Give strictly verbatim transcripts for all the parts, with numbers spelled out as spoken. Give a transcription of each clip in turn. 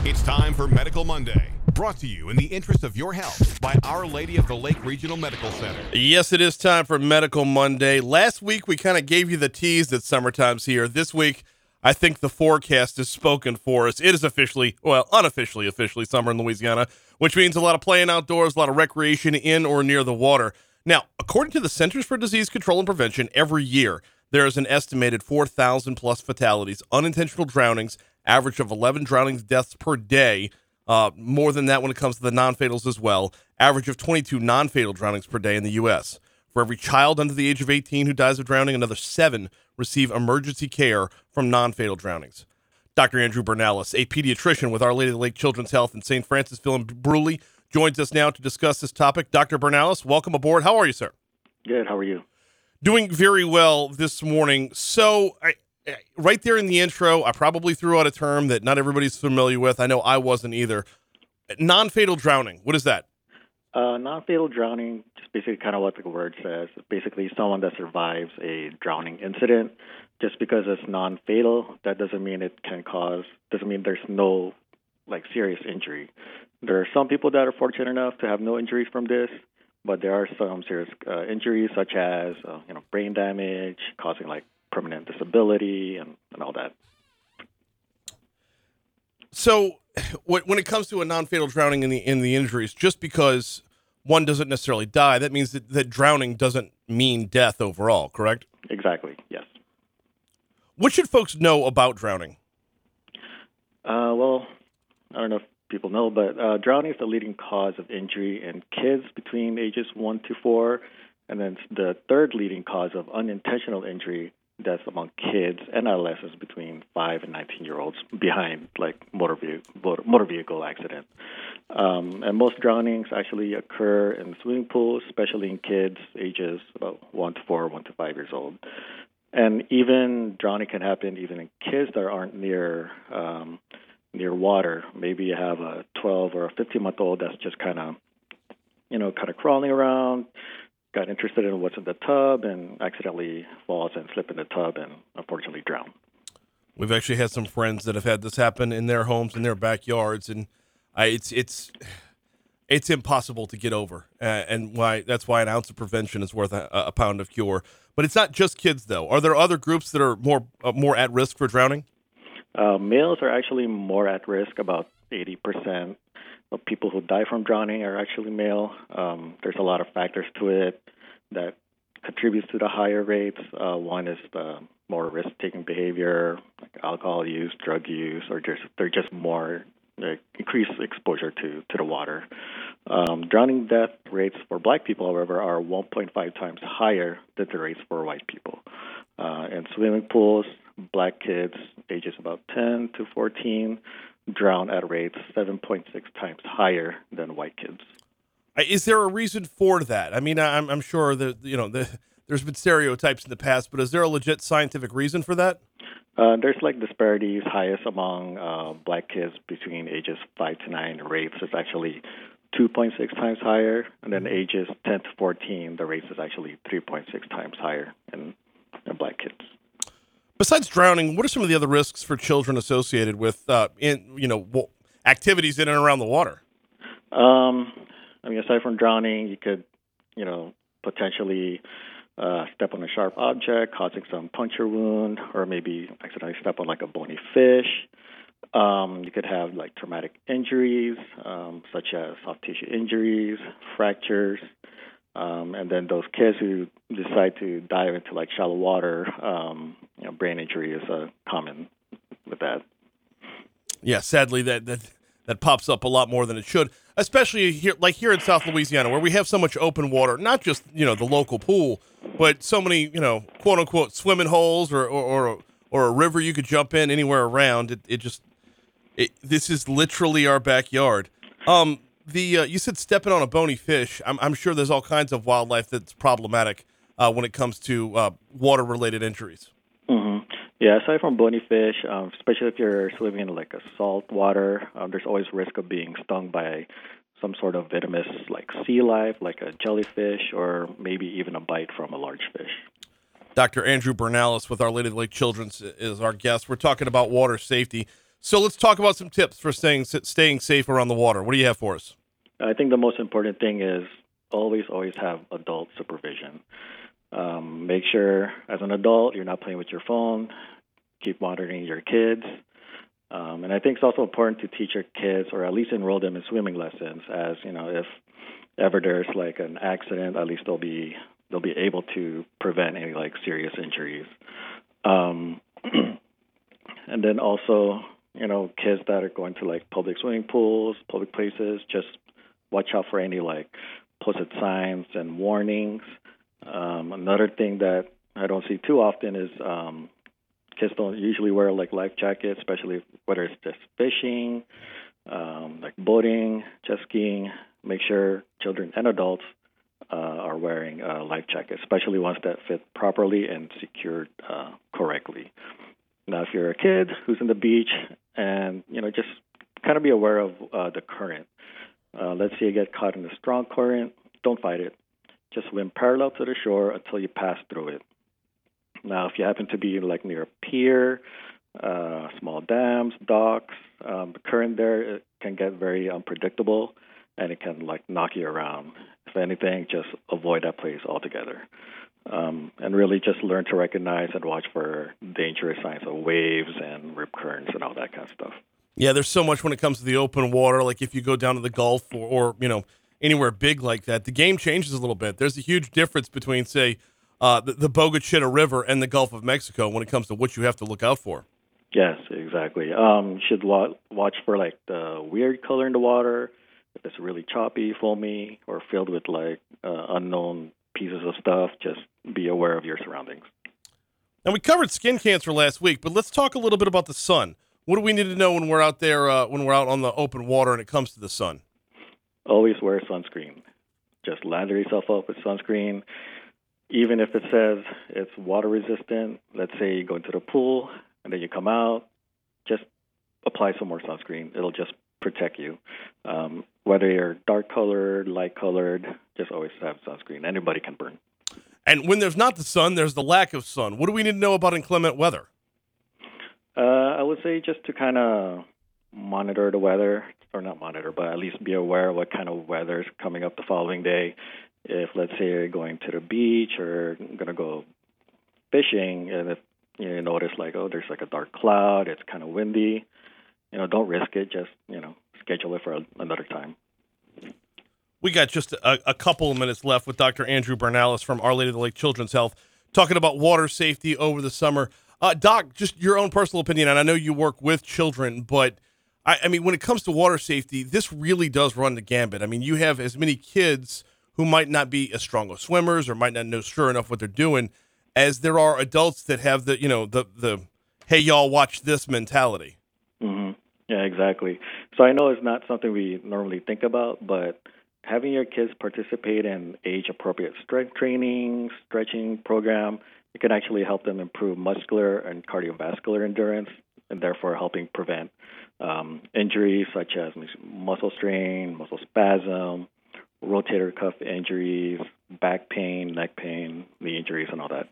It's time for Medical Monday, brought to you in the interest of your health by Our Lady of the Lake Regional Medical Center. Yes, it is time for Medical Monday. Last week, we kind of gave you the tease that summertime's here. This week, I think the forecast is spoken for us. It is officially, well, unofficially, officially summer in Louisiana, which means a lot of playing outdoors, a lot of recreation in or near the water. Now, according to the Centers for Disease Control and Prevention, every year, there is an estimated four thousand plus fatalities, unintentional drownings, average of eleven drownings deaths per day, uh, more than that when it comes to the non-fatals as well, average of twenty-two non-fatal drownings per day in the U S. For every child under the age of eighteen who dies of drowning, another seven receive emergency care from non-fatal drownings. Doctor Andrew Bernalis, a pediatrician with Our Lady of the Lake Children's Health in Saint Francisville and Bruley, joins us now to discuss this topic. Doctor Bernalis, welcome aboard. How are you, sir? Good. How are you? Doing very well this morning. So, I, right there in the intro, I probably threw out a term that not everybody's familiar with. I know I wasn't either. Non-fatal drowning. What is that? Uh, non-fatal drowning, just basically kind of what the word says. Basically, someone that survives a drowning incident. Just because it's non-fatal, that doesn't mean it can cause, doesn't mean there's no, like, serious injury. There are some people that are fortunate enough to have no injuries from this, but there are some serious uh, injuries such as, uh, you know, brain damage, causing, like, permanent disability and, and all that. So when it comes to a non-fatal drowning in the in the injuries, just because one doesn't necessarily die, that means that, that drowning doesn't mean death overall, correct? Exactly, yes. What should folks know about drowning? Uh, well, I don't know if people know, but uh, drowning is the leading cause of injury in kids between ages one to four, and then the third leading cause of unintentional injury, that's among kids and adolescents between five and nineteen-year-olds behind, like, motor vehicle, motor vehicle accident. Um, and most drownings actually occur in swimming pools, especially in kids ages about one to four, one to five years old. And even drowning can happen even in kids that aren't near um, near water. Maybe you have a twelve or a fifteen-month-old that's just kind of, you know, kind of crawling around, got interested in what's in the tub, and accidentally falls and slip in the tub and unfortunately drown. We've actually had some friends that have had this happen in their homes, in their backyards, and I, it's it's it's impossible to get over. Uh, and why that's why an ounce of prevention is worth a, a pound of cure. But it's not just kids, though. Are there other groups that are more uh, more at risk for drowning? Uh, males are actually more at risk. About eighty percent of people who die from drowning are actually male. Um, there's a lot of factors to it that contributes to the higher rates. Uh, one is the more risk-taking behavior, like alcohol use, drug use, or just they're just more uh, increased exposure to, to the water. Um, drowning death rates for black people, however, are one point five times higher than the rates for white people. Uh, in swimming pools, black kids ages about ten to fourteen drown at rates seven point six times higher than white kids. Is there a reason for that? I mean, I'm, I'm sure that, you know, the, there's been stereotypes in the past, but is there a legit scientific reason for that? Uh, there's like disparities highest among uh, black kids between ages five to nine. The rates is actually two point six times higher, and then ages ten to fourteen, the rates is actually three point six times higher in, in black kids. Besides drowning, what are some of the other risks for children associated with, uh, in you know, activities in and around the water? Um, I mean, aside from drowning, you could, you know, potentially uh, step on a sharp object, causing some puncture wound, or maybe accidentally step on like a bony fish. Um, you could have like traumatic injuries, um, such as soft tissue injuries, fractures. Um, and then those kids who decide to dive into like shallow water, um, you know, brain injury is uh, common with that. Yeah, sadly, that, that that pops up a lot more than it should, especially here, like here in South Louisiana, where we have so much open water. Not just you know the local pool, but so many you know quote unquote swimming holes or or or, or a river you could jump in anywhere around. It it just it, this is literally our backyard. Um. The uh, you said stepping on a bony fish. I'm, I'm sure there's all kinds of wildlife that's problematic uh, when it comes to uh, water-related injuries. Mm-hmm. Yeah, aside from bony fish, um, especially if you're swimming in like a salt water, um, there's always risk of being stung by some sort of venomous like sea life, like a jellyfish, or maybe even a bite from a large fish. Doctor Andrew Bernalis with Our Lady of the Lake Children's is our guest. We're talking about water safety. So let's talk about some tips for staying staying safe around the water. What do you have for us? I think the most important thing is always, always have adult supervision. Um, make sure as an adult you're not playing with your phone. Keep monitoring your kids. Um, and I think it's also important to teach your kids, or at least enroll them in swimming lessons, as, you know, if ever there's like an accident, at least they'll be they'll be able to prevent any like serious injuries. Um, and then also, you know, kids that are going to like public swimming pools, public places, just watch out for any like posted signs and warnings. Um, another thing that I don't see too often is um, kids don't usually wear like life jackets, especially whether it's just fishing, um, like boating, jet skiing. Make sure children and adults uh, are wearing uh, life jackets, especially ones that fit properly and secured uh, correctly. Now, if you're a kid who's in the beach, and you know, just kind of be aware of uh, the current. Uh, let's say you get caught in a strong current, don't fight it. Just swim parallel to the shore until you pass through it. Now, if you happen to be like near a pier, uh, small dams, docks, um, the current there it can get very unpredictable, and it can like knock you around. If anything, just avoid that place altogether. Um, and really just learn to recognize and watch for dangerous signs of waves and rip currents and all that kind of stuff. Yeah, there's so much when it comes to the open water. Like if you go down to the Gulf or, or you know, anywhere big like that, the game changes a little bit. There's a huge difference between, say, uh, the, the Boca Chica River and the Gulf of Mexico when it comes to what you have to look out for. Yes, exactly. Um, you should wa- watch for like the weird color in the water. If it's really choppy, foamy, or filled with like uh, unknown pieces of stuff, just be aware of your surroundings. And we covered skin cancer last week, but let's talk a little bit about the sun. What do we need to know when we're out there, uh, when we're out on the open water and it comes to the sun? Always wear sunscreen. Just lather yourself up with sunscreen. Even if it says it's water resistant, let's say you go into the pool and then you come out, just apply some more sunscreen. It'll just protect you. Um, whether you're dark colored, light colored, just always have sunscreen. Anybody can burn. And when there's not the sun, there's the lack of sun. What do we need to know about inclement weather? Uh, I would say just to kind of monitor the weather, or not monitor, but at least be aware of what kind of weather is coming up the following day. If, let's say, you're going to the beach or going to go fishing, and if you notice, like, oh, there's like a dark cloud, it's kind of windy, you know, don't risk it. Just, you know, schedule it for a, another time. We got just a, a couple of minutes left with Doctor Andrew Bernalis from Our Lady of the Lake Children's Health, talking about water safety over the summer. Uh, Doc, just your own personal opinion, and I know you work with children, but I, I mean, when it comes to water safety, this really does run the gambit. I mean, you have as many kids who might not be as strong of swimmers or might not know sure enough what they're doing as there are adults that have the, you know, the, the hey, y'all, watch this mentality. Mm-hmm. Yeah, exactly. So I know it's not something we normally think about, but having your kids participate in age-appropriate strength training, stretching program, it can actually help them improve muscular and cardiovascular endurance, and therefore helping prevent um, injuries such as muscle strain, muscle spasm, rotator cuff injuries, back pain, neck pain, knee injuries, and all that.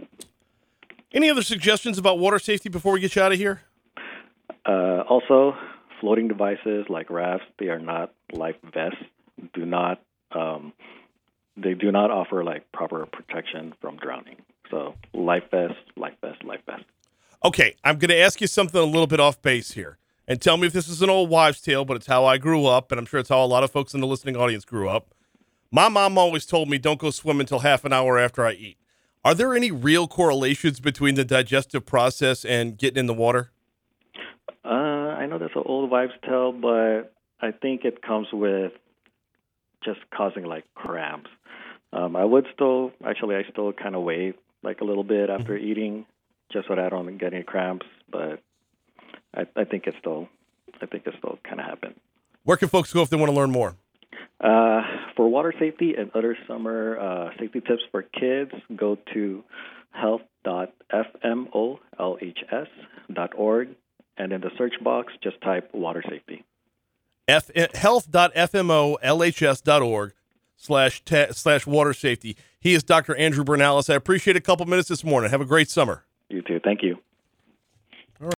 Any other suggestions about water safety before we get you out of here? Uh, also, floating devices like rafts, they are not life vests. Do not, um, they do not offer like proper protection from drowning. So life vest, life vest, life vest. Okay, I'm going to ask you something a little bit off base here. And tell me if this is an old wives' tale, but it's how I grew up, and I'm sure it's how a lot of folks in the listening audience grew up. My mom always told me don't go swim until half an hour after I eat. Are there any real correlations between the digestive process and getting in the water? Uh, I know that's an old wives' tale, but I think it comes with just causing like cramps. Um, I would still, actually, I still kind of wait like a little bit after mm-hmm. eating, just so that I don't get any cramps. But I, I think it's still, I think it still kind of happen. Where can folks go if they want to learn more? Uh, for water safety and other summer uh, safety tips for kids, go to health dot f m o l h s dot org, and in the search box, just type water safety. F- health dot f m o l h s dot org slash ta- slash water safety. He is Doctor Andrew Bernalis. I appreciate a couple minutes this morning. Have a great summer. You too. Thank you.